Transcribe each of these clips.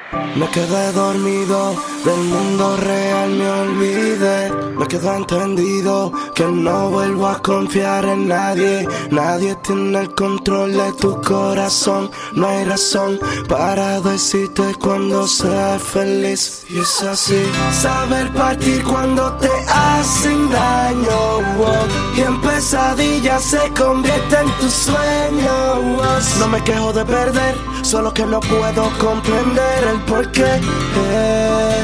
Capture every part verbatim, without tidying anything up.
Me quedé dormido, del mundo real me olvidé. Me quedé entendido que no vuelvo a confiar en nadie. Nadie tiene el control de tu corazón. No hay razón para decirte cuando seas feliz. Y es así, saber partir cuando te hacen daño, oh. Y en pesadillas se convierte en tu sueño, oh. No me quejo de perder, solo que no puedo comprender el porqué. eh.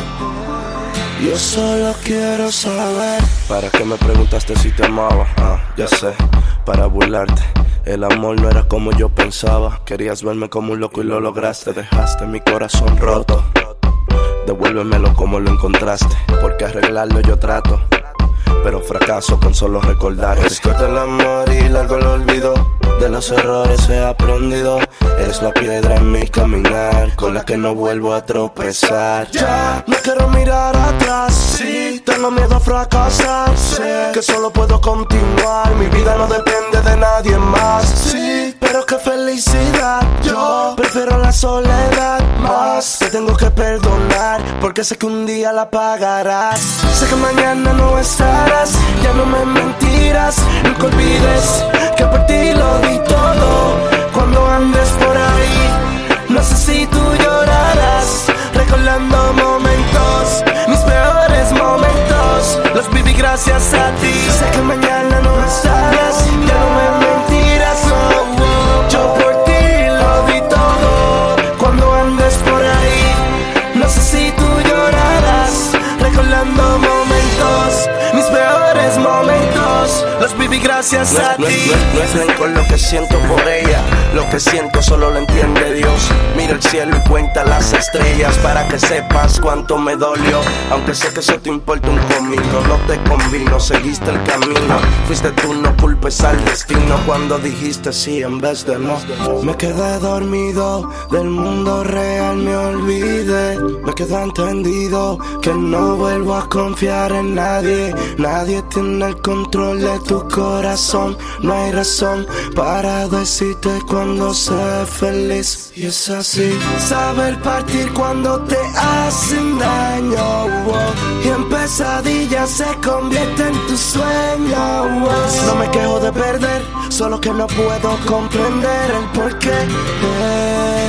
Yo solo quiero saber. ¿Para qué me preguntaste si te amaba? Ah, ya sé, para burlarte. El amor no era como yo pensaba. Querías verme como un loco y lo lograste. Dejaste mi corazón roto. Devuélvemelo como lo encontraste, porque arreglarlo yo trato, pero fracaso con solo recordarte. Es corto el amor y largo el olvido. De los errores he aprendido. Eres la piedra en mi caminar, con la que no vuelvo a tropezar. Ya no quiero mirar atrás, sí. Tengo miedo a fracasar, sé que solo puedo continuar. Mi vida no depende de nadie más, sí. Pero qué felicidad, yo prefiero la soledad más. Te tengo que perdonar, porque sé que un día la pagarás. Sé que mañana no estarás, ya no me mentirás. Nunca olvides que por ti lo di todo. Cuando andes por ahí, no sé si tú llorarás, recordando momentos, mis peores momentos. Los viví gracias a ti. Sé que mañana no estarás, ya no me mentirás, oh, oh. Yo por ti lo di todo. Cuando andes por ahí, no sé si tú llorarás, recordando momentos, mis peores momentos. Los viví gracias no, a no, ti. No, no, no es rencor lo que siento por ella. Lo que siento solo lo entiende Dios. Mira el cielo y cuenta las estrellas, para que sepas cuánto me dolió. Aunque sé que eso te importa un comino, no te convino, seguiste el camino. Fuiste tú, no culpes al destino cuando dijiste sí en vez de no. Me quedé dormido, del mundo real me olvidé. Me quedé entendido que no vuelvo a confiar en nadie. Nadie tiene el control de tu corazón. No hay razón para decirte cuando seas feliz. Y es así, saber partir cuando te hacen daño, oh. Y en pesadillas se convierte en tu sueño, oh. No me quejo de perder, solo que no puedo comprender el porqué. eh.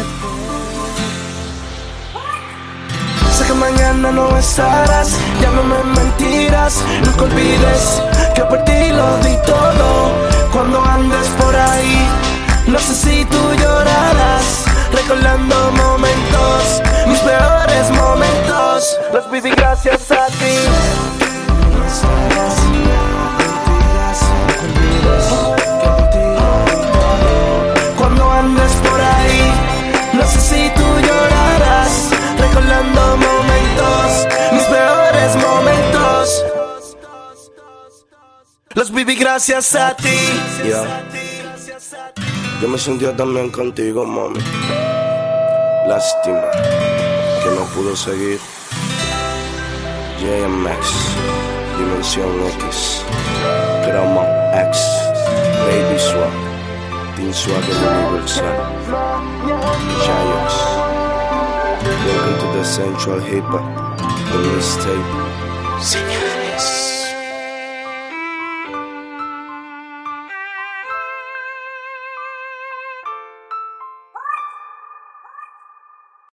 Sé que mañana no estarás, ya no me mentirás. Nunca olvides que por ti lo di todo. Cuando andes por ahí, no sé si tú llorarás, recordando momentos, mis peores momentos. Los viví gracias a ti. No estarás, mentirás, nunca olvides que por ti lo di todo. Cuando andes por ahí, no sé si tú llorarás, recordando momentos, mis peores momentos. Los viví gracias a ti. Yeah. Yo me sentía también contigo, mami. Lástima que no pudo seguir. J M X, Dimensión X, Cromo X, Baby Swag, Team Swag Universal, Giants. Welcome to the Central Hip Hop on this tape.